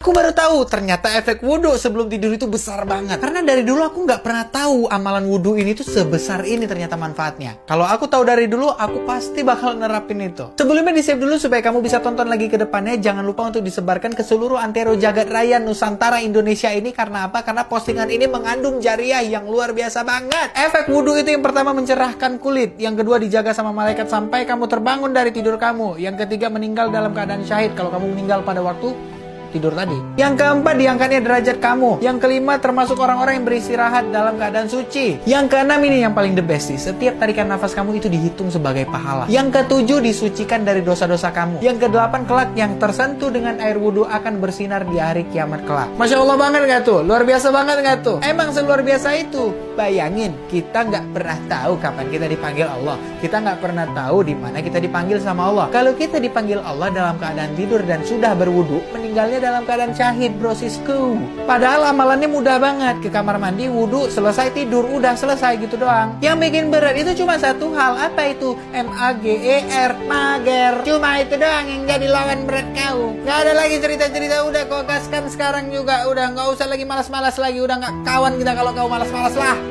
Aku baru tahu ternyata efek wudhu sebelum tidur itu besar banget. Karena dari dulu aku nggak pernah tahu amalan wudhu ini tuh sebesar ini ternyata manfaatnya. Kalau aku tahu dari dulu, aku pasti bakal nerapin itu. Sebelumnya di-save dulu supaya kamu bisa tonton lagi ke depannya. Jangan lupa untuk disebarkan ke seluruh antero jagat raya Nusantara Indonesia ini. Karena apa? Karena postingan ini mengandung jariah yang luar biasa banget. Efek wudhu itu yang pertama mencerahkan kulit. Yang kedua dijaga sama malaikat sampai kamu terbangun dari tidur kamu. Yang ketiga meninggal dalam keadaan syahid kalau kamu meninggal pada waktu tidur tadi. Yang keempat diangkatnya derajat kamu. Yang kelima termasuk orang-orang yang beristirahat dalam keadaan suci. Yang keenam ini yang paling the best sih. Setiap tarikan nafas kamu itu dihitung sebagai pahala. Yang ketujuh disucikan dari dosa-dosa kamu. Yang kedelapan kelak yang tersentuh dengan air wudhu akan bersinar di hari kiamat kelak. Masya Allah banget gak tuh? Luar biasa banget gak tuh? Emang seluar biasa itu. Bayangin, kita nggak pernah tahu kapan kita dipanggil Allah. Kita nggak pernah tahu di mana kita dipanggil sama Allah. Kalau kita dipanggil Allah dalam keadaan tidur dan sudah berwudu, meninggalnya dalam keadaan syahid, brosisku. Padahal amalannya mudah banget. Ke kamar mandi, wudu, selesai tidur, udah selesai gitu doang. Yang bikin berat itu cuma satu hal. Apa itu? MAGER, mager. Cuma itu doang yang jadi lawan berat kau. Gak ada lagi cerita-cerita. Udah kau gaskan sekarang juga. Udah nggak usah lagi malas-malas lagi. Udah nggak kawan kita kalau kau malas-malas lah.